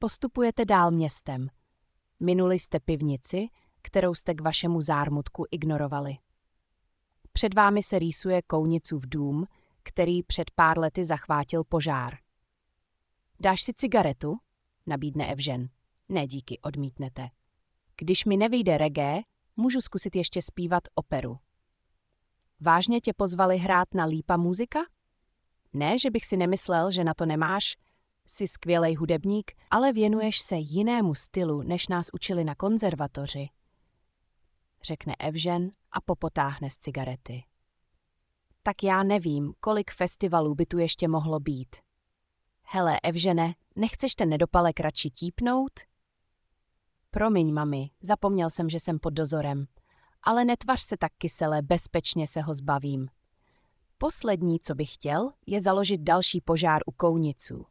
Postupujete dál městem. Minuli jste pivnici, kterou jste k vašemu zármutku ignorovali. Před vámi se rýsuje Kounicův dům, který před pár lety zachvátil požár. Dáš si cigaretu? Nabídne Evžen. Ne díky, odmítnete. Když mi nevyjde reggae, můžu zkusit ještě zpívat operu. Vážně tě pozvali hrát na Lípa muzika? Ne, že bych si nemyslel, že na to nemáš. Jsi skvělej hudebník, ale věnuješ se jinému stylu, než nás učili na konzervatoři. Řekne Evžen a popotáhne z cigarety. Tak já nevím, kolik festivalů by tu ještě mohlo být. Hele, Evžene, nechceš ten nedopalek radši típnout? Promiň, mami, zapomněl jsem, že jsem pod dozorem. Ale netvař se tak kysele, bezpečně se ho zbavím. Poslední, co bych chtěl, je založit další požár u Kouniců.